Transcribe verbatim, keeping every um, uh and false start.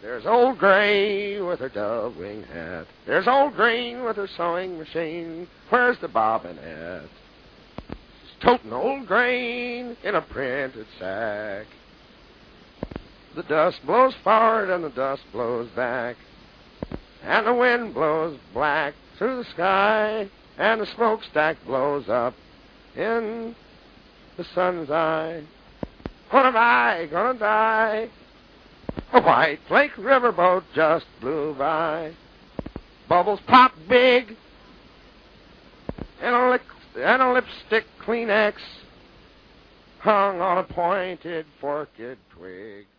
There's old Gray with her dove-wing hat. There's old Green with her sewing machine. Where's the bobbinette? She's toting old Grain in a printed sack. The dust blows forward and the dust blows back. And the wind blows black through the sky. And the smokestack blows up in the sun's eye. When am I gonna die? A White Lake riverboat just blew by. Bubbles pop big. And a, lick, and a lipstick Kleenex hung on a pointed forked twig.